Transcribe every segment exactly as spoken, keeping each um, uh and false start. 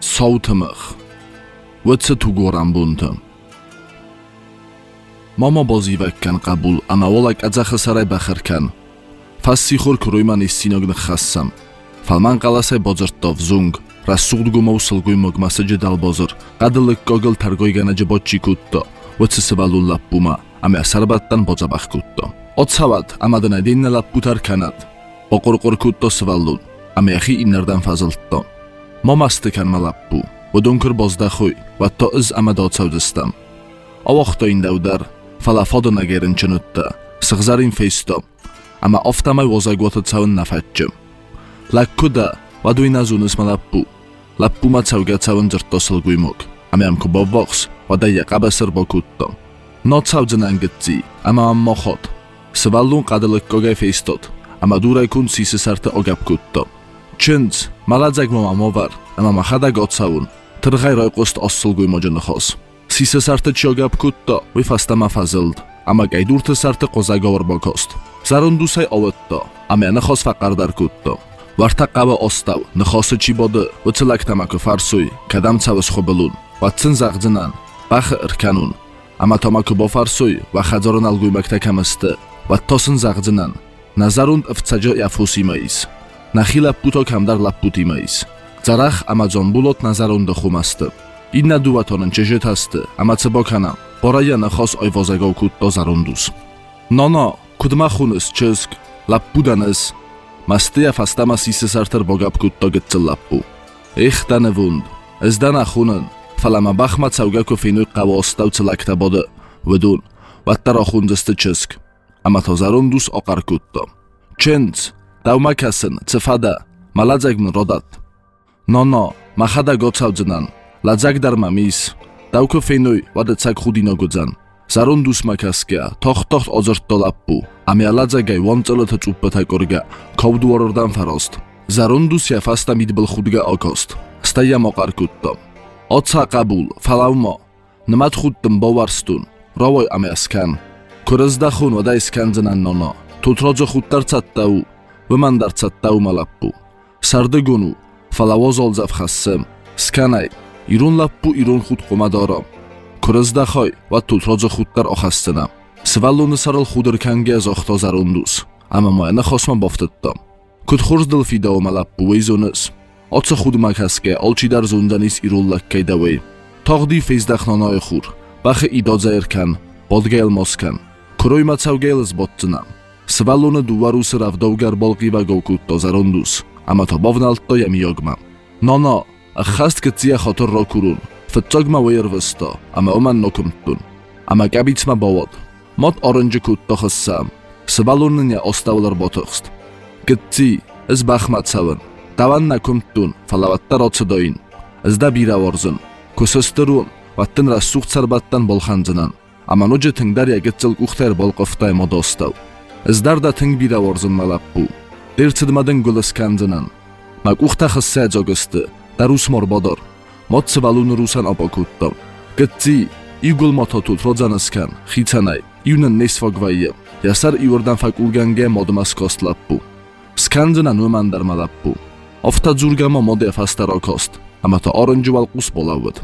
Sautamach. Whatsa tu goran bunta. Mama bozivakkan qabul ama volak adzaxasaray baxirkan. Fassi khur kuruyman issinogn khassam. Falman qalasay bozirtov zung. Rassugdgumov silguymog masaje dalbozir. Qadillik gogol targoyganaje botchi kutto. Whatsa sivalul lappuma. Ame asarbattan bozabakh kutto. Otsavat amadana dinna lapputar kanat. Oqurqur kutto sivalul. Ame axi innerdan faziltto. Mamastikan malappu. ودونکر بازده خوی و تا از امداد سودستم. آوختا این دودر فلافاد نگرن چنوده سخزر این فیستا اما افتمای وزاگوات تاون نفتجم. لکوده و دوی نزونس ملپو لپو ما تاوگه تاون جرتا سلگوی موگ اما امکو با وقس و ده یقب سر با کودتا. نا تاوزن انگتی اما اما خود سوالون قدلک گاگه فیستاد اما دورای کن سیس سرت آگب کودتا. چند ملازگ ماماور اما مخدا گات ساون ترغای رای قست اصلگوی ماجن خاص. سیس سرت چیاگب کودتا وی فستا مفزلد اما گیدورت سرت قزاگاور باکاست. زرون دوسای آوتا اما نخواست فقر در کودتا. ورتا قبا استاو نخواست چی باده و تلک تمکو فرسوی کدام تاوس خوبلون و تن زغزنن بخ ارکنون اما تمکو با فرسوی و خزارن الگوی مکتکم استه و تاسن زغزنن نظروند افتجا یفوسی مایز. نخی لپوتا کم در لپوتی مایز. زرخ اما جان بولات نظرونده خوم استه. این ندواتانن چجت هسته اما چه با کنم برای نخواست آیوازگاو کود دا زروندوس. نانا کدما خونست چزگ لپودنس مسته فستما سیسه سرتر باگب کود دا گتل لپو. ایخ دنووند از دن اخونن فلما بخمت سوگه که فینوی قواسته و چلکته باده ودون و تر اخوندسته چزگ اما تا زروندوس آقر کود دا. چند دوما کسن چفاده ملازگ من رادد. نانا مخدا گوتساوزنن لازگ در ممیس دوکو فینوی و دچک خودی نگوزن زرون دوست مکسکیا تاخت تاخت آزرت دلپو امی لازگای وانتلت چوبت گرگا کودواردن فراست زرون دوست یفستا میدبل خودگا آکاست استایا مقر کودتا آتسا قبول فلاوما نمت خودتم باورستون راوی امی اسکن کرزده خون و دا اسکن زنن نانا توتراج خودتر چطتاو و من در چطتاو ملپو سرده گونو فلاواز آلزف خستم سکنای ایرون لپو ایرون خود قومه دارم کرزده خای و توتراج خود در آخستنم سوالون سرال خودر کنگی از آختا زروندوس اما ما نخواستم بافتدم کد خورز دل فیده و ملپو ویزونس آتس خود مکسکه آلچی در زوندنیس ایرون لکه دوی تاغدی فیزدخنانای خور بخ ایداد زیر کن بادگیل ماسکن کروی متسوگیل از بادتنم سوالون دوواروس رفدوگر بالقی و گوکود دا زروندوس اما تا باونالت دا یمیاگمم نانا خست کتیه خاطر را کرون فتاگ ما ویر وستا اما اومن نکمتون اما گبیت ما باود مات آرنج کود دا خستم سبالونن یا استاولر باتخست کتی از بخمت سون دوان نکمتون فلاوتر آتس داین از دا بیره وارزن کسسترون و تن را سوخت سربتن بالخنزنن اما نوجه تنگ در یکت زلگ اختر بالقفتای ما داستاو از در دا تنگ بیره وارزن ملپو دیر چدمدن گل اسکنزنن مگ اختا خسته جاگسته در روس مربادار مات سوالون روسن آبا کودتم گتی ای گل ماتا توت رادزن اسکن خیتنای ایونن نیس فاگواییم یا سر ایوردن فاگولگنگه مادم اسکاست لپو سکنزنن و من در ملپو افتا زورگه ما ماده فسته را کاست اما تا آرنج والقوس بالاود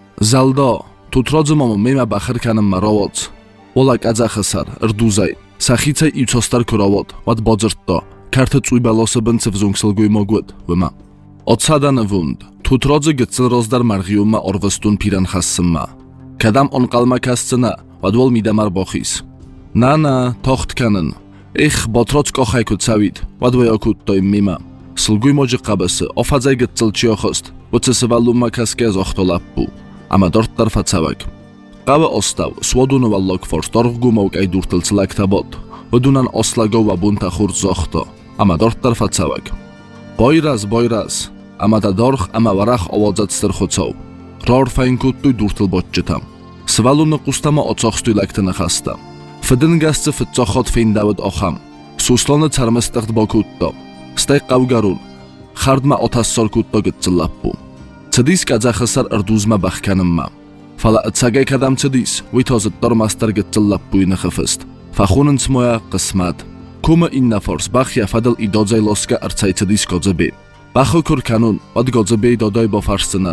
زلدا توت رادزم اما میمه بخر کنم مراواد ولک ازخ سر اردوزای سخیته ایوچاستر کراواد ود بازرت دا کرت چوی بلاسه بنصف زونگسلگوی ماگود و ما آتسادن ووند توتراج گتسل راز در مرغیوم ما آروستون پیرن خستم ما کدام آن قلمه کستنه و دول میدمر باخیس نه نه تاخت کنن ایخ باتراج کاخای کد سوید و دویا کد دایم میمه سلگوی ماجی قبسه آفازای گتسل چیا خست و تسوالوم ما کسکه از آختا لپو اما دارت در فتسوک قبه استاو سوادون واللاک فرس دارغ گوموک ای دورتل سلک تباد و دونن اصلاگو و بونتا خورد زاختا اما دارت در فتسوک بایرز بایرز اما دا دارخ اما ورخ آوازت ستر خودساو رار فاین کود دوی دورتل باچتم سوالون قستم آتاخستوی لکتن خستم فدن گست فتزاخات فین داود آخم سوسلان ترمستخت با کود دا ستی قوگرون خرد ما آتاسار کود دا گتزل لپو چدیس که ازخ سر اردوز ما بخکنم ما فلا اتساگای کدام چدیس وی تازد دار مستر گتزل لپوی نخفست فخونن سمویا قسمت کوم این نفرس بخیا فدل ایداد زای لاسکه ارچای چدیس گازه بی بخو کر کنون ود گازه بی دادای با فرسنن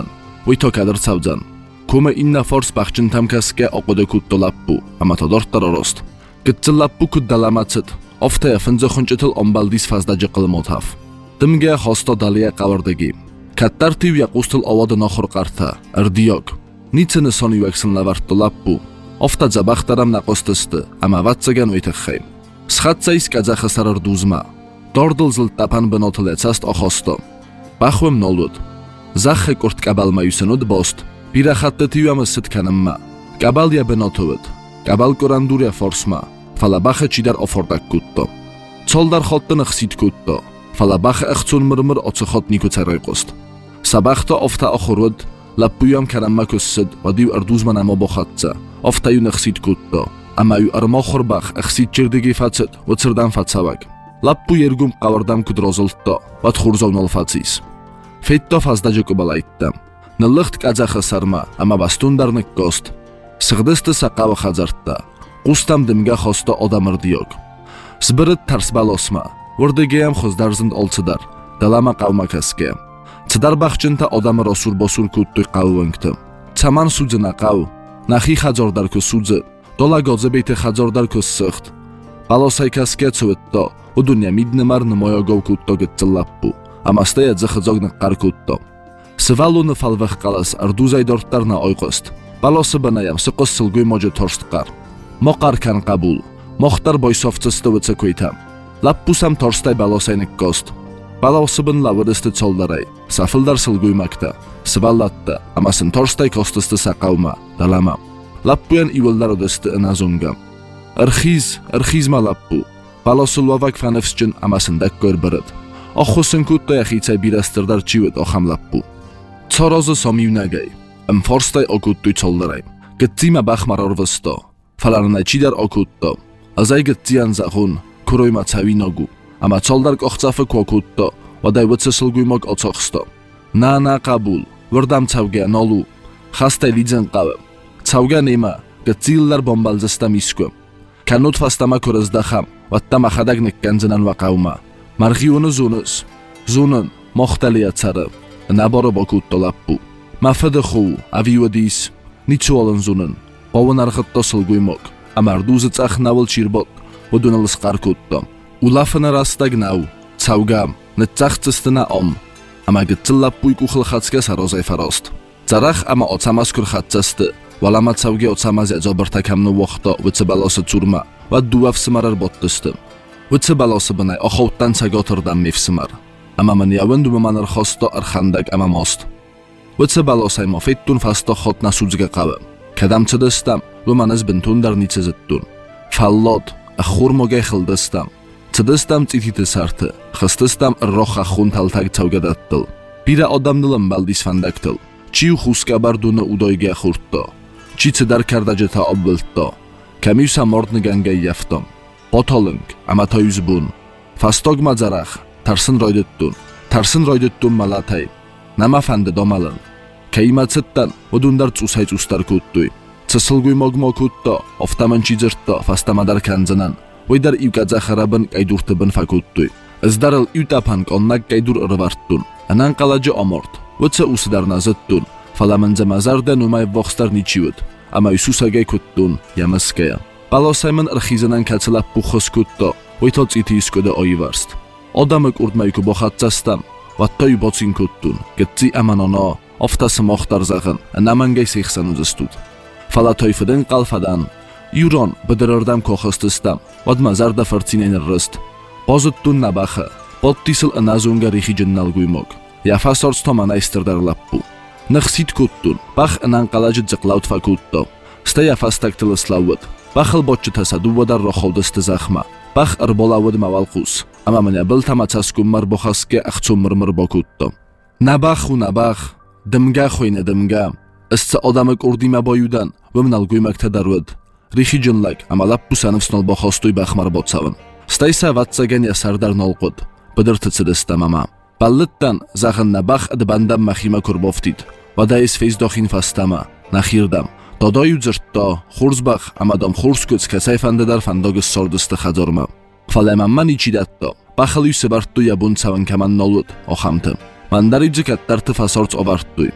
Vito kadar savdan. Kuma inna fors baxchin tamkasga oqoda kutto lappu, ama ta dortar rost. Gitsil lappu kuddalamatsit. Oftaya finza xunchitil ombaldis fazdaji qilmotaf. Dimga xosto daliya qavardagi. Kattar tiv yaqustil ovada noxur qarta, ardiyog. Nitsini soni vaksin lavartto lappu. Ofta zabaxtaram naqostiste, ama vatsagan vitaxaym. Schatsais kazaxa sarar duzma. Dordil zil tapan benotilecast oxosto. Baxwem nolud. Zaxe kurt kabalma yusenud bost. Bira xatta tivama sitkanimma. Kabalya benotovud. Kabal koranduria forsma. Falabaxa chidar ofordak kutto. Soldar xottini xsit kutto. Falabaxa ixtsun mirmir otsi xotniku tsarayqost. Sabaxta ofta oxurud. Lappuyam karamma kussid. Vadiv arduzman ama boxatsa. Ofta yu nixsit kutto. Ama yu armoxur bax ixsit chirdigi fatsit. Vutsirdan fatsavak. Lappu yergum qavardam kudroziltto. Vat xurzovnol fatsis. Fetto fazdaji kubalayttam. Nillixt kazaxa sarma. Ama bastundarnik kost. Sig'disti saqava xazartta. Qustam dimga xosta odamirdiyoq. Sbirit tars balosma. Vurdagayam xuzdarzind olsidar. Dalama qavmakaske. Cidar baxchinta odami rosur bosur kuttuy qavvingtim. Saman sudzina qav. Naxi xazordar ku sudzi. Dola godze beyte xazordar ku sixt. Balosay kaske tsuvitto. U dunya midnimar nimoyogov kutto gitzillappu. Amastaya zixizogni qar kutto. Sivaluni falvaq qalas arduzay dorttarna oyqost. Balosi banayam siqos silguy moja torstqar. Moqar kan qabul. Moxtar boysoftsista vitsa koytam. Lappusam torstay balosaynik kost. Balosibin lavristi soldaray. Safildar silguymakta. Sivallatta. Amasin torstay kostisti saqavma. Dalamam. Lappuyan ivillar odesti inazungam. Irxiz, irxizma lappu. Balosulvavak fanefschin amasindak görbirid. Oxusin kutto yaxitsay birastirdar chivit oxam lappu. Tsorozi somivnagay. Im forstay okuttuy soldaray. Gitsima baxmaror visto. Falarna chidar okutto. Azay gitsiyan zaxun. Kuroyma cawinogu. Ama soldar qoxtsafi kokutto. Vaday vitsasilguymog otsoxsto. Na na qabul. Virdam cawga nolu. Xastay lidzin qavim. Cawga nema. Gitsillar bombalzistam iskum. Kanut fastama kurizdaxam. Vattama xadagnik kanzinan vaqavma. Marxiuni zunus. Zunun. Moxtaliyat sari. Naboro bokutto lappu. Mafada xu. Aviwadis. Nichuolin zunun. Ovun arxitto silguymog. Amarduzi tsakh navil chirbot. Udunalis qarkutto. Ulafina rastag nav. Cawgam. Nitsakhtsistina om. Ama gitsillappuy kuxil xatska sarozay farost. Tsarax ama otsamaskur xatsasti. Valama cawga otsamazya zobartakamnu voxto. Vitsi balosi tsurma. Vat duvaf simarar bottistim. Vitsi balosi binay oxovttan sagotirdan mefsimar. Ama min yavindu manar xosto arxandak ama most. Vitsi balosay mofettun fasto xotna sudzga qavim. Kadam chidistam. Lumanis bintundar nitsizittun. Fallot. Axur mogay xildistam. Chidistam tsititi sarti. Xististam irroxa xuntaltag cawgadattil. Bira odamdilim baldis fandaktil. Chiu xuskabarduni udoyga xurtto. Chi cidar kardaji ta obbiltto. Kamiyusa mordni gangay yaftom. Botoling. Ama ta yuzbun. Fastog mazarax. Tarsin roydittun. Tarsin roydittun malatay. Nama fandi domalin. Kaymatsittan. Udundar tsusay tsustar kuttuy. Tsisilguy mogmo kutto. Oftaman chizirtto. Fastamadar kanzinan. Voydar ivkaza xarabin qaydurtibin fakuttuy. Izdaril utapan konnak qaydur irvarttun. Anan qalaji omort. Vitsa usidar nazittun. Falamanza mazarda numay voxstar nichivud. Ama yususagay kuttun. Yamaskaya. Balosaymin irxizinan katsilap buxos kutto. Voytot iti iskoda oyivarst. Odamik urdmayku boxatsastam. Vattay botsin kuttun. Gitsi amanono. Oftasi moxtar zag'in. Namangay sexsan uzistud. Fala toyfidin qalfadan. Yuron bidirardam koxististam. Vadmazarda fartsinen rist. Bozittun nabaxa. Bottisil inazunga rixi jinnalguymog. Yafasorts tomana istirdar lappu. Nixsit kuttun. Bax inan qalaji dziqlaut fakutto. Sta yafastaktil islavud. Baxil botchi tasaduvadar roxovdisti zaxma. Bax irbolavud mavalqus. Ama mina bil tamatsaskummar boxaske axtsummirmir bokutto. Nabaxu nabax. Dimga xoyna dimga. Istsa odamik urdima boyudan. Vimnalguymakta darvud. Rixi jinlak. Ama lappu sanifsnol boxostuy baxmar botsavin. Staysa vatsagan yasardar nolqud. Bidirtitsidistam ama. Ballittan zaxin nabax idbandam maxima kurboftid. Vadais fezdokhin fastama. Naxirdam. Dodoyu zirtto. Xurzbax amadam xurskuts kasayfandadar fandogis sordista xadzorma. Falaymanman ichidatto. Baxil yusibarttu yabun savan kaman nolud. Oxamtim. Mandarici kattarti fasorts obarttuy.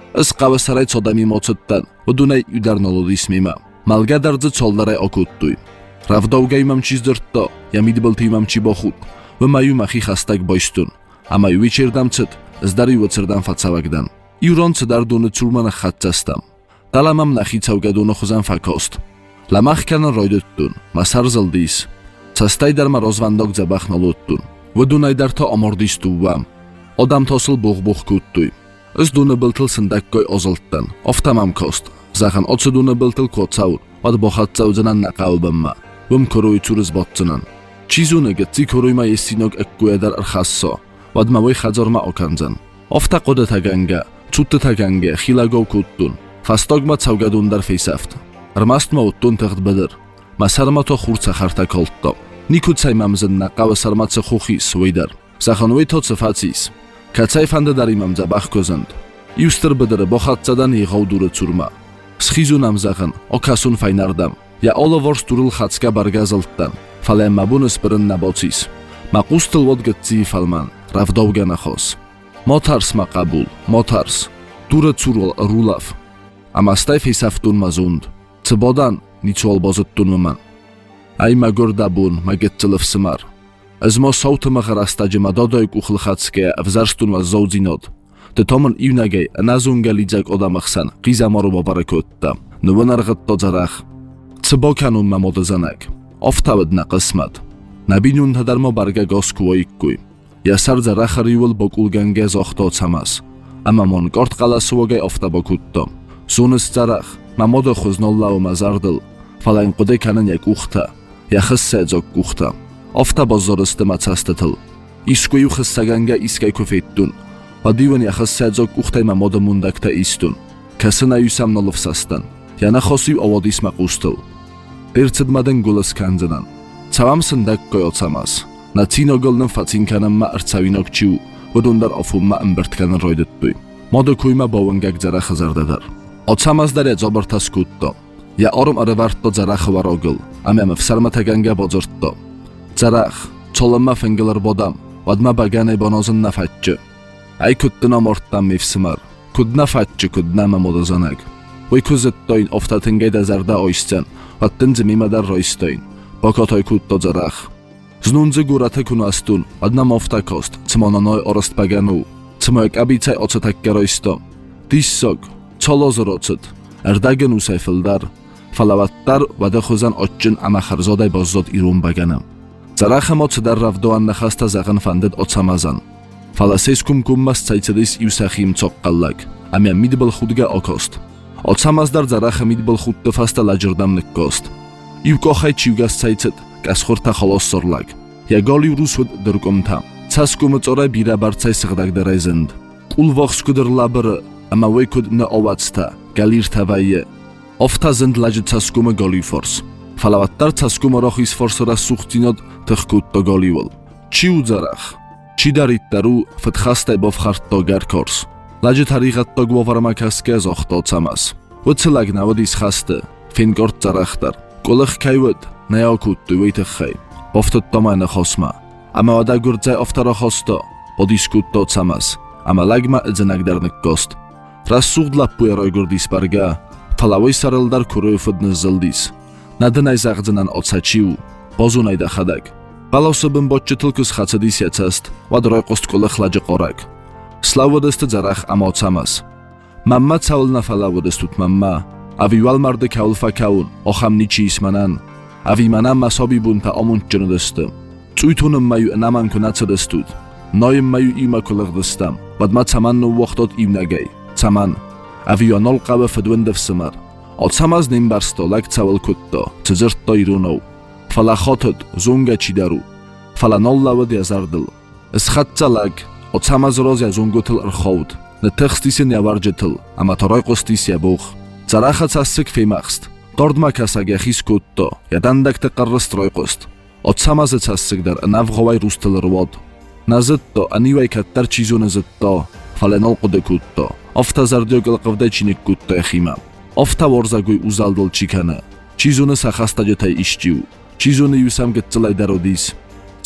ეს ყავასარაი ცოდა მიმოცოდთან, ოდუნაი უდარნოლოდის მიმა. მალგადარძე ცოლდარაი ოკუტტუი. რავდოვგა იმამჩის დრტო, ямიდბლთი იმამჩი ბოხუტ, ვმაიუ მახი ხასტაგ ბოისტუნ. ამაი ვიჩერდამცეთ, ზდარი ვოცერდან ფაცავაგდან. იურონც დარდუნე ცურმანა ხატცასტამ. დალამამ ნახიცავგადუნო ხოზან ფაკოსთ. ლამახკანა როიდუტუნ, მასარზალდის. სასტაიდარმა როзвანდოგ ზაბახნოლუტუნ. ვდუნაიდართო ამორდისტუვამ. ოდამთოსლ ბუღბუღ კუტტუი. ეს დუნებელთლ სնդაკკოი ოზოლტტან. ოფთამამკოსთ. ზახან ოცდუნებელთლ კოცაურ, ვად ბოხატცაუძნან ნაყაუბამმა. ვმქოროი ცურს ბოთცნან. ჩიზუნეგე ციქოროიმა ესინოგ ეკკუედარ რხასო. ვადმა ვი ხაძორმა ოკანძან. ოფთა ყოდათაგანგა, ცუთთაგანგა ხილაგოვ კუტტუნ. ფასტოგმა ცავგადუნდარ ფეისაფთ. რმასტმა უტუნ თღდბედერ. მასარმათო ხურცა ხართა კოლტო. ნიკუცაი მამზენ ნაყავასარმაცა ხუხის ვიდარ. ზახან ვითოც ფაცის. კაცაი ფანდადარი მამძა ბახკოზანდ. იუსტერბედერ ბოხატცადან იღავდურე ცურმა. სხიზუნამ ზახან ოკასუნ ფაინარდამ. Ja olovors turul xatska bargazalttan. Falem mabunus brn nabotsis. Maqustl vodgatzi falman. Ravdovganachos. Motars maqabul. Motars. Tura tsurul rulav. Amastay fisaftun mazund. Tsbodan nitsol bozuttun man. Ay magordabun magettlef smar. Azmo sautma gharastajma madodoy kuxl xatske avzarstun va zowdzinod. Te tomon ivnagay anazungalidzak odamaxsan. Qizamoro babarakottam. Nuvanarghatto zarach. Цбоканун мамодазанак. Офтавадна қисмат. Набинун тадармо барга госкуоиккуй. Ясарза рахаривул бокулганге зохто цамас. Амамон корт қаласуогай офтабокутто. Суныс царах. Мамодо хузноллау мазардыл. Фалайн қуде канан як ухта. Яхыс сэдзок ухта. Офтабозорысты мацастытыл. Искуй ухыссаганга искай көфеттун. Вадиван яхыс сэдзок ухтай мамодо мундакта истун. Касына юсам ноловсастан. Яна хосив оводис мақустыл. Перцедмаден гулас канзанан. Цавам сындаккой оцамас. На циногылнын фацинканамма арцавинокчиу. Вудундар офумма амбертканын ройдыттуй. Модо куйма бовангак зара хазардадар. Оцамаздаря зобартас кутто. Я орум арывартто зарах варогыл. Амям фсарматаганга бозыртто. Зарах. Цолымма фенгелар бодам. Вадма багане бонозын нафатчы. Ай куттына морттан мифсимар. Кудна фатчы кудна мамодозанак. Вой кузеттойн офтатынгай дазарда ойстен. Ваттынзы мимадар ройстойн. Бокотой кутто зарах. Знунзы гурата кунастун. Аднам офтакост. Цмонаной орост багану. Цмойк абицай оцатакка ройсто. Диссок. Цолозороцет. Эрдаген усайфилдар. Фалаваттар вада хузан отчын амахарзодай боззод ирун баганам. Зараха моцдар равдоан нахаста заган фандед оцамазан. Фаласес кумкуммас цайцедис юсахим цоққаллак. Амя мидбал худга окост. Оцамаздар зараха мидбал худда фаста лаჯრდამ ნკოსტ. ივკოხაი ჩივგას ცაიცეთ, კასხორთა ხოლოს სორლაგ. იაგოლი რუსვად დრკომთა. ცასკუმ წორა ბირაბარცაი სღდაგდარაიზენდ. ყულვოხსკუდრ ლაბრ, ამა ვეკუდ ნა ოვაცთა, გალირთავაიე. ოფთაზენდ ლაჯ ცასკუმ გოლიფორს. ფალავატტარ ცასკუმ როხის ფორსორა სუხტინოდ თხკუტტო გოლივალ. ჩიუძარახ. ჩიდარიტტარუ ფთხასტე ბოფხარტო გარკორს. Laje tariqatto gvovarmakasga zoxto camas. Vutsılagna vodis xaste. Fingort zarachtar. Qolıq kayvud. Nayakuttu veytixay. Boftuttomana xosma. Ama vada gurdzay oftara xosto. Bodiskutto camas. Ama lagma edzenagdarnik kost. Rassugdlappu eroy gurdis barga. Falavoy sarıldar kuruyfudni zildis. Nadınay zagdzinan otsachiu. Bozunay da xadag. Balosubin botchitilkus xatsadis yatsast. Vadroy qost qolıq laje qorak. Slavodest zarach amocamas. Mamma caulna falavodestut mamma. Avi valmarde kaulfa kaun. Ochamnichi ismanan. Avi manam masobi bunta omunchunudestu. Tsuitunum mayu naman kunatsadestut. Noyim mayu imakulagdestam. Badma camannu voxtot imnagay. Caman. Avi anol qava fedwendev simar. Ocamas nimbarsto lag caul kutto. Tzirtto irunov. Falachotot zunga chidaru. Falanollavad yazardil. Iskhatzalag. Oцамаз розя зунгутл рховд. На текстисен яварджетл, ама торой qostisia бух. Цараха цассик феймахст. Тордма касаге хискутто. Ядандакте qarrstrой qost. Oцамаз цассикдар навговай рустл рвод. Назытто анивай каттар чизуназытто. Фаленол qudekutto. Офтазардиогл qvdechinikkutto ეხიმა. Офта ворзагуй узалдл чикана. Чизуны сахастаჯეтай იშჭიუ. Чизуны юсам გეწლაი დაროდის.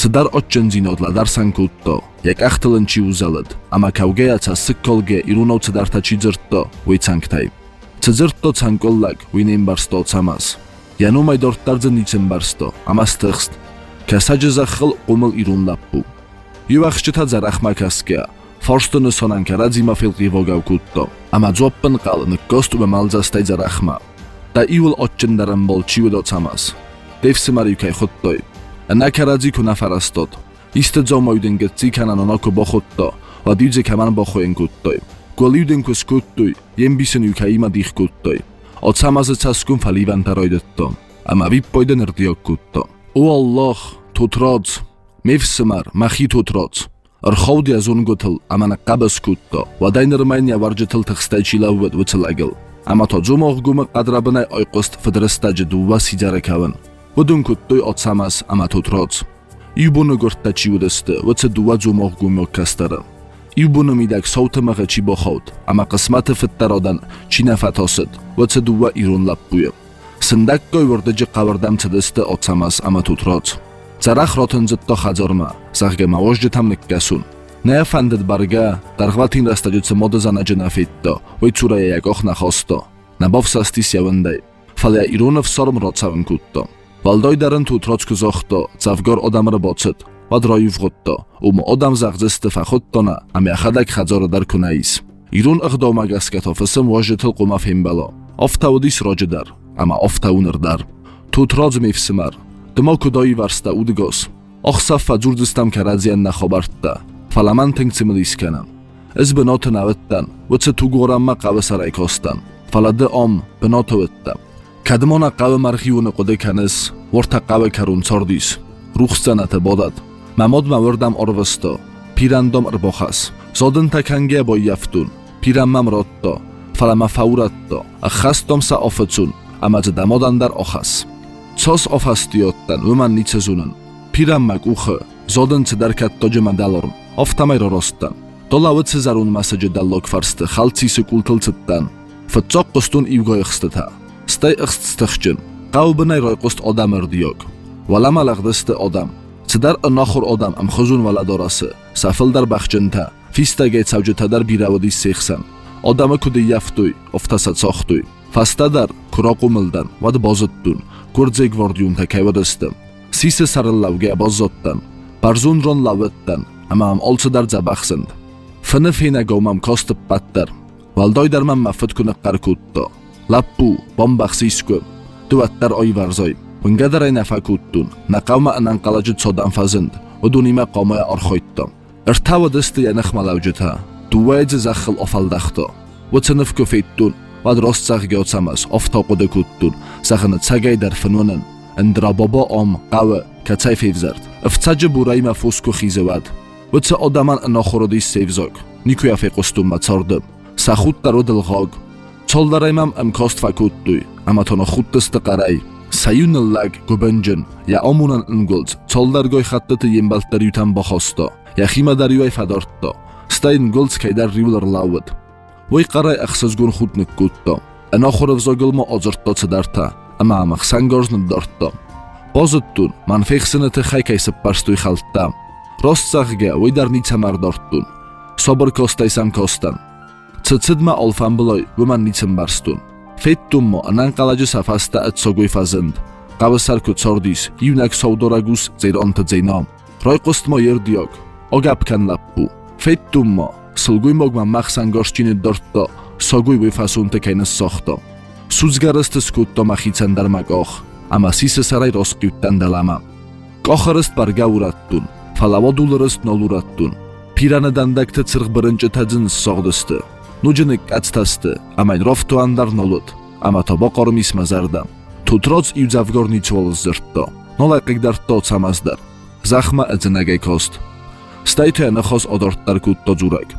Цдар отчензинодла санкутто, як ахталан чи узалад, ама кавгеяца сыкколге ирунов цдарта чизыртто, уйцангтай. Цзыртто цанколлаг, уйнембарсто цамас. Янумай дорттарзы ницембарсто, амас тыхст. Касаджы захыл қумыл ирунлаппу. Ювахшчыта зарахмакаскя, форстыны сонанкарадзима филқивогав кутто, ама дзоппын қалыны костубе малзастай зарахма. Да иул отчендарам бол чивудо цамас. Девсимар юкай хуттой. Накарадзи кунафарастот. Исте зомойден гетзи кананонако бохутто, ва дидзе каман бохоен куттой. Гуаливден кус куттуй, ембисен юкаима дих куттой. От самазы цаскун фаливан таройдетто, ама виппойден эрдиок кутто. О Аллах, тутроц, мевсимар, махи тутроц. Арховди аз он гутл, ама нақабас кутто, ва дайнермайн яварджетл тахстайчилаввед вуцелагел. Ама то зумох гума қадрабынай ойқост федрестаджи дува сиджарекавен. Вудун куттой от самас, ама тутроц. Ибуну гурттачи удесте, вуце дува зумох гумок кастара. Ибуну мидак саутамаға чи бохот, ама қысматы фиттародан чи нафатосет, вуце дува ирун лаппуя. Сындаккой вурдаджи қавардам цедесте от самас, ама тутроц. Царах ротынзытто хазорма, сахге мавожджи там никкасун. Не фандет барга, тархватин растаджуце мода занаджи нафитто, вой цурая як ох нахосто. Набов састис явындай, фалия ирунов сорм роцавын кутто. Валдой дарын тутроц кузохто, цавгор одамра боцет, вад роюв готто, умо одам загзесте фахоттона, ами ахадак хазора дар кунаис. Ирун агдомагаскато фысым вожжетыл қума фембало. Офтаудис роджедар, ама офтаунырдар. Тутроц мифсимар. Дмо кудои варста удгос. Охсафа джурдистам карадзиян нахобартта. Фаламан тенцимлис канам. Из беноты наветтан, вуце тугорамма қавысарай костан. Фалады ом, беноты веттам. Кадмона қавы мархиуны қуды канис, ворта қавы карун цордис. Рухсцанаты бодад. Мамод мавырдам орвысто. Пирандом рбохас. Зодын таканге бой яфтун. Пираммам ротто. Фалама фауратто. Ахастомса офыцун. Амадзы дамодандар охас. Цос офастиоттан уман ницезунын. Пираммак ухы. Зодын цедаркатто джемадалорм. Офтамай роростан. Долавы цезарун масаджы даллок фарсты. Халцисі култылцыттан. Фыцоқ қыстун ивгойықстыта. Стай ықстстықчын. Қаубынай ройқыст одам ырдиог. Валама лағдысты одам. Цедар ынахур одам ам хызун валадорасы. Сафылдар бахчынта. Фистаге цавжытадар биравадис сехсан. Одамы куды яфтуй. Офтаса цохтуй. Фастадар курақумылдан. Вады бозыттун. Курдзег вордюн такайвадыстым. Сисе сарыллавге бозоттан. Барзун рон лавыттан. Ама ам олцыдар забахсынд. Фыны фейна гомам костып баттар. Валдойдарман мафыт күні қаркутто. Лаппу, бомбақсискөм. Дуаттар ой варзой. Вынгадарай нафакуттун. Нақавма анан қалажыт содан фазынд. Удунима қомая орхойтто. Иртава дысты янықмалавжыта. Дуайдзы захыл офалдахто. Вуцыныф көфейттун. Вад ростсақ геоцамас. Офтоқуды куттун. Сахыны цагайдар фынунын. Индрабаба ом, қавы, кацай февзард. Ифцаджы бурайма фуску хизевад. Вуцы одаман анахурудис севзог. Никуя феқустун мацордым. Сахуттару дылғог. Цолдараймам амкост факуттуй. Ама тоно хуттысты қарай. Саюныллаг губенжин. Я омунан ингулц. Цолдаргой хаттыты ембалтар ютан бахосто. Я химадар юай фадортто. Стай ингулц кайдар ривлар лавыд. Вой қарай ақсызгун хутник кутто. Анахуров зогылма озыртто цедарта. Ама амақ сангорзны дортто. Бозыттун. Ман фехсынаты хайкай сыппарстуй халтта. Ростсағге ойдар ницамар дорттун. Собыр костайсам костан. Цыцыдма олфан былой выман ницам барстун. Феттуммо анан қалажы сафаста атсогуй фазынд. Қавысар күцордис, юнак саудорагус зейр онты зейном. Ройқыстмо ердиог, огапкан лаппу. Феттуммо, сылгуймогма махсангоршчини дортто, согуй вифасунты кайныс сохто. Сузгарысты скутто махицандармак ох, ама сисе сарай росқиуттан далама. Қохырыст барга ураттун, фалаводулырыст нолураттун. Пираны дандакты цырқ бірінші тәдзін соғдысты. Нуджыны кацтасты, амайн рофтуандар нолут, ама тоба қормис мазардам. Тутроц ивзавгорни чуолыз зыртто, нолай қигдартто цамаздар. Захма әдзінагай кост. Стайтуя нахос одорттар кутто зураг.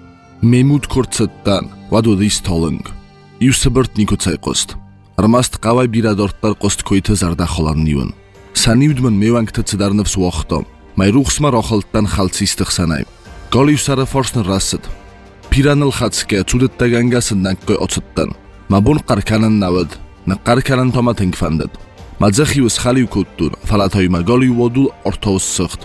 Мемуд курцыттан, ваду дис толынг. Юсы бірт нику цайқост. Армаст қавай бирадорттар кост койты зарда холан нивын. Санивдмын мевангты цыдарнып суохто. Май рухсма рохылттан халцистық санай. Гол юсары форсны рассыд. Пираныл хацке цудыттагангасын наккой оцыттан. Мабун қарканын навыд, наққарканын тома тыңфандыд. Мадзахиус халиу куттур, фалатойма гол юводул ортоус сыхт.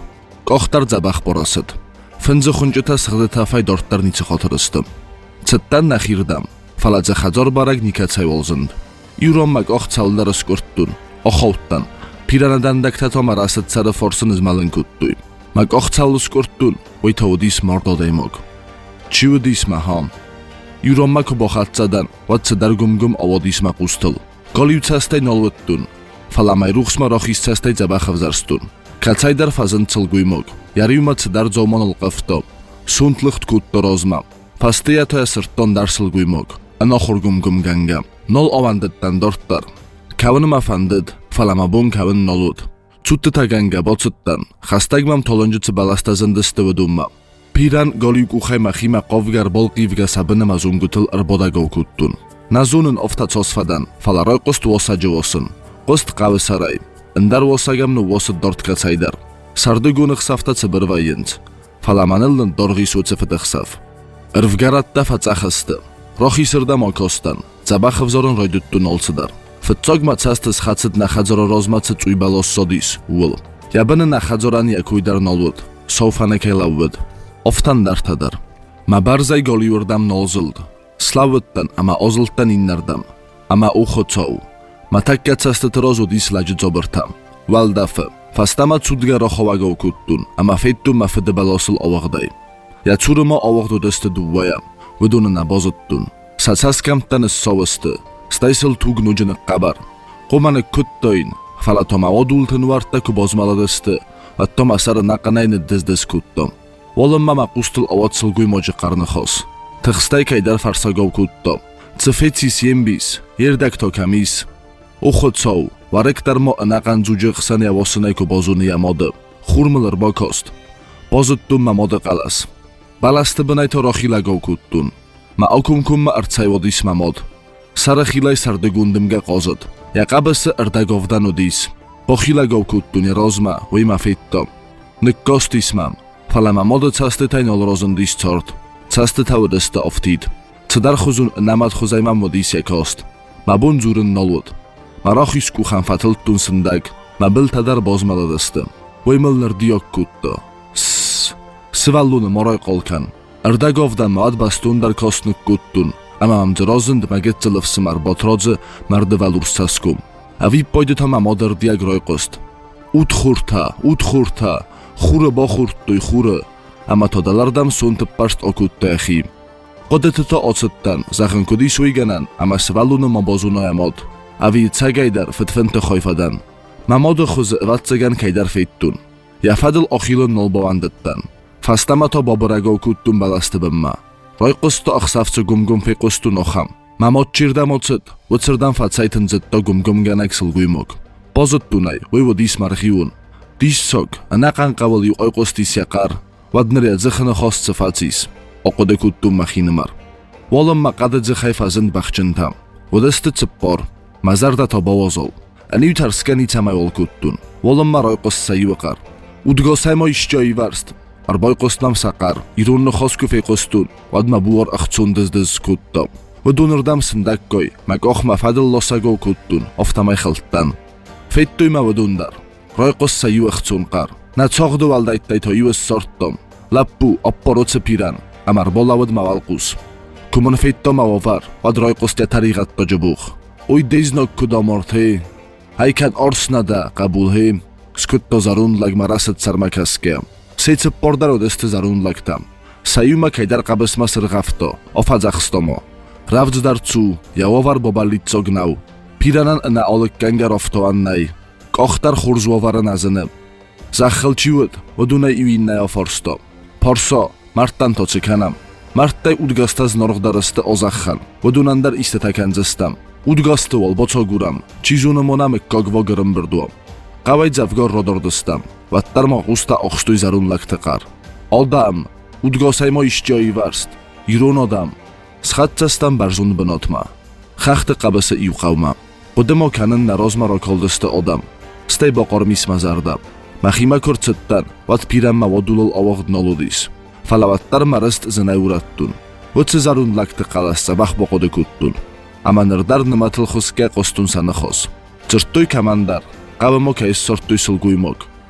Կողտար ձաբախ պորասըդ։ Ֆնձը խունջտա սղդետա ֆայ դորտտար նիցը խոթրստը։ Ցտտան նախիրդամ, ֆալաձը խաձոր բարագ նիկացայ ոլզնդ։ Յուրոմակ օխ ցալդարը սկորտտուն, օխովտտան, Piranadanda ktatomar asad sara forsınız malın kuttuy. Mak oxçallı skorttun, oy tavudis mordodemog. Çivudis maham. Yurommak boxatsadan, vatsadar gumgum avodis maqustul. Golivtsastay nolvuttun. Falamay ruxsma roxissastay zabaxavzarstun. Kacaydar fazın çılguymog. Yarıyuma çdar zomonul qafto. Suntlıxt kuttorozma. Fastiya toya sırtton darsılguymog. Anoxur gumgum gangam. Nol avandettan dorttar. Kavınım afandid. Falamabun kavın nolud. Çuttu taganga botsuttan. Xastagmam tolonjucu balastazındıstı vudumma. Piran goliyuk uxayma xima qovgar bolqivga sabını mazungutıl arbodagov kuttun. Nazunun ofta çosfadan. Falaroy qost vosacı vosun. Qost qavi saray. Indar vosagamnu vosu dortka caydar. Sardı gunıq safta cıbırva yinc. Falamanıllın dorğis uçı fıdıqsaf. Irvgaratta facaxıstı. Roxisırda mokostan. Zabaxıvzorun royduttun olsıdar. Fıtsogma çastız xatsıd naxadzoro rozmatsıd uybalos sodis, ul. Yabını naxadzorani akuydar nolvud. Sofane lavvud. Oftan dartadar. Mabarzay goliyurdam nolzıld. Slavudtan ama ozıldtan innardam. Ama uxo çov. Matakka çastı rozud islacı zobertam. Valdafı. Fastama çudga roxovagov kuttun. Ama fettu mafıdı balosıl ovağday. Ya çuruma ovağdu destı duvvaya. Vudununa bozuttun. Satsaskamtanız sovastı. Staysıl tugnujını qabar. Qomanı kuttoyn. Falatoma odultın vartta kubozmaladısты. Attoma sarı naqanayını dizdiz kuttom. Olınmama qustul avatsıl guymocı qarnı xos. Tıxstay kaydar farsagov kuttom. Цифетис ембис, ердак токамис. Уходцов, варектармо нақанзуҷи қсани авосинай кубозуни ямоды. Хурмилар бокост. Бозуттун мамоды қалас. Баласты бинай то рохилагов куттун. Ма окумкумма арцайводис мамод. Сара хилай сардагундимга қозид. Яқабысы ирдаговдан удис. Бохилагов куттун розма, уима фитто. Никкостисмам. Фаламамоды цасты тайнол розындис цорт. Цасты тавудисты офтид. Цдар хузун намад хузаймам модис якост. Мабун зурын нолуд. Марахис кухан фатылттун сындаг. Мабил тадар бозмаладысты. Уймылныр диок кутто. Сс. Сываллуны морой қолкан. Ирдаговдан мад бастундар костнук куттун. Амам джрозынд магетцылыв сымар ботродзы мардывалурсаскум. Ави пойды та мамодыр диаг ройқост. Утхурта, утхурта. Хуры бохурттуй хуры. Ама тодалардам сунтып пашт окутты ахи. Qodetito otsittan, zaxın kudi suiganan, ama svalunu mabozunu amod. Avi цагайдар fitfinte khoyfadan. Mamodu khuz vatsagan kaydar feittun. Yafadil okhilun nolbovandittan. Fastama to boboragov kuttun balastibimma. Royqusto aqsaftsu gumgum fequstun okham. Mamod chirdam otsit, utsirdan fatsaytin zitto gumgum ganak silguymog. Pozittunay, uivudis marghiun. Dissog, anaqan qavil yu oyqustis yaqar. Vadnirya zikhini khos sifatsis. Oqoda kuttum maxinimar. Volumma qadıcı xayfazın baxçıntam. Odasты цыппор. Mazarda тобовозол. Ani tarskani tamay ol kuttun. Volumma royqos sayuqar. Udgosaymo ishjoyi varst. Arboyqosnam saqar. Irunni xosku feqostun. Vadma buor axtsundizdiz kuttom. Vudunurdam sindakkoy. Makoxma fadil losagov kuttun. Oftamay xilttan. Fettuyma vudundar. Royqos sayu axtsunqar. Na çoğdu valdayttay toyuis sorttom. Lappu opporotsi piran. Amar bolavud mavalqus. Kumun fetto mavovar, vad royqostya tariqatto jubuq. Uy deznok kudomorte. Haykan orsnada qabulhe. Skutto zarun lag marasit sarmakaske. Setsip bordar odesti zarun lagtam. Sayuma kaydar qabisma sirgafto. Ofazaxstomo. Ravzdar cu, yawovar bobalitso gnav. Piranan na olik gangarofto annay. Qoxtar xurzwovaran azini. Zaxilchiwud, vodunay iwinnay oforsto. Porso. Martdan to çıkanam. Martday udgastaz norgdarısты ozaxxan. Vudunandar istetakanzistam. Udgastı ol boçoguram. Çizunu monamik kogvo gırımbırduam. Qavay zavgor rodordistam. Vattarma qusta oxtuy zarunlaktiqar. Odam, udgosaymo ishjoyi varst. Irun odam. Sxatsastam barzun binotma. Xaxti qabisi iuqavma. Qudimo kanin narozma rokoldisты odam. Stay boqor mismazardam. Maxima kurtsittan. Vat piramma vodulol ovogd noludis. Falavattar marist zinayurattun. Vutsi zarun lakti qalassa bax boqodi kuttun. Amanırdar nimatil xuska qostun sanı xos. Çırttuy kamandar. Qavimo kays sorttuy silguymog.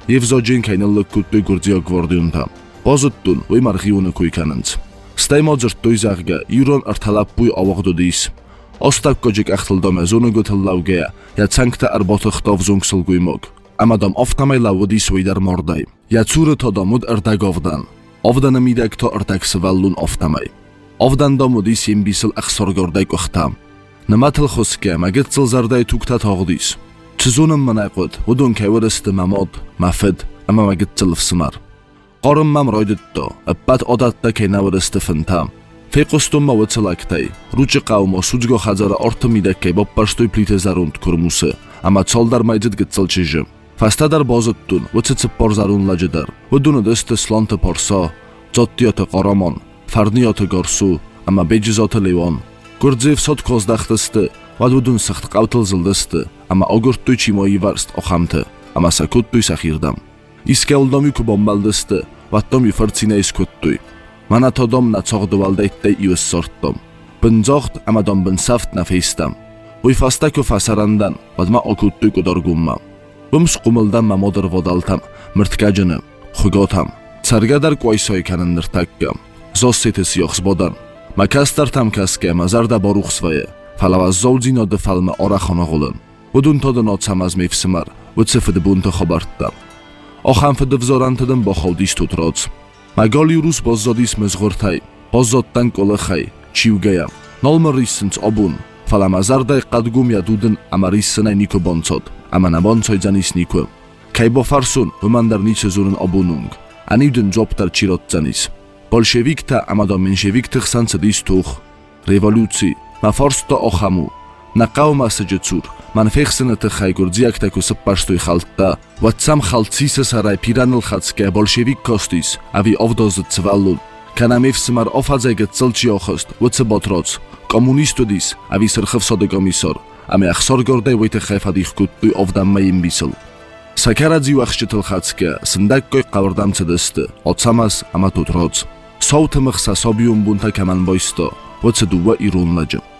եւ զոջին քայնը լկուտի գուրձիա գորդյունտա բոզուտուն ու մարխիունը կույկանց ստայ մոձրտույ զաղգա յուրոն արթալապույ ավաղդոդիս Ostap kocik achteldomē zunugutellaugeja ja cankta arbotchtov zungsulguimog. Amadam oftamai laudis vidar mordai. Ja cure to domud erdagovdan. Ovdan midek to erdagsvallun oftamai. Ovdan domudis imbisel achsorgordai qochtam. Namatel khoske magetsel zarday tukta togdis. Çizunum manaqot udun kayvrist mamod mafed ama magetsel fsmar. Qorum mam royditto. Abbat odatda kenavrist fintam. Фекостом мавацалактай, ручи қавмо суджго хазара орта мидаккай бо паштуй плите зарунд курмусы, ама цолдар майджид гитцалчижи. Фастадар бозыттун, вцици пор зарун лажидар, вдуну дысты слонты порсо, цоттиоты qoramon, фарниоты горсу, ама беджизоты левон. Гурдзив сот коздахтысты, вадудун сахт қавтыл зылдысты, ама огурттуй чимои варст охамты, ама сакуттуй сахирдам. Искеулдомю кубомбалдысты, ваттом юфарцина искуттуй. Mana todom na cogdwaldaytday iwis sortdom. Binzogt amadom bin saft na feistam. Uy fastaku fasarandan, vadma okuttuy kudorgumma. Bums qumildan ma modar vodaltam, mirtkajini, xugotam. Sargadar qoysoy kanandir takkam. Zos setis yoxs bodan. Ma kastar tam kaske, ma zarda boruxsvaye. Falavaz zoldzino de falma oraxonogulun. Udun todun otsamaz mefsimar, utsifid bunta xobarttam. Oxam fid vzorantadın boxovdis tutrods. Მაგალი რუს ბოზოდის მეზღორთაი, ბოზოტთან კოლახაი, ჩიუგეა, ნოლმრისნც ობუნ, ფალამაზარდაი ყადგუმია დუდენ ამარისნაი ნიკო ბონცოდ, ამანა ბონცოი ძანის ნიკო. კაიბო ფარსუნ, ვმანდარ ნიცეზურენ ობუნუნგ, ანივდენ ჯოპტარ ჩიროტძანის. ბოლშევიკთა ამადო მენშევიკთა ხსანცდის თუხ, რევოლუცი, მა ფორსტო ოხამუ, ნაყავ მასაჯეცურ, მან ფეხსნათა ხაი გურძიაკთა კუსპაშტუი ხალტა, ვაცამ ხალცისას არაი პირანელ ხაცკე ბოლშევიკ კოსტის, ავი ოვდოზ ცვალულ, კანამევსმარ ოფაძეგე წილჩი ოხოსტ, ვცბოტროც, კომუნისტუდის, ავი სერხევსოდე კომისორ, ამე ახსორგორდე ვეთე ხეფადი ხკუტუი ოვდამმა იმბისელ. საკარაძი ვახშეთილ ხაცკე, სնդაკკოი ყავრდამცდესტ, ოცამას ამათუტროც. სოუთმხსა სობიუმ ბუნთა კამან ბოისტო, ვცდუვა ირუნლაჯ.